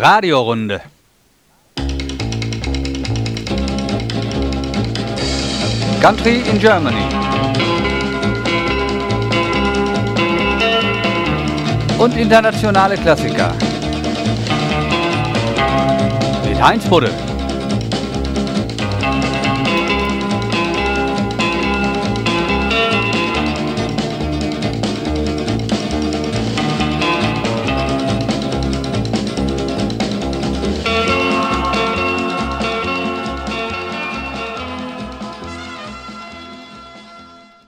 Radiorunde. Country in Germany. Und internationale Klassiker. Mit Heinz Budde.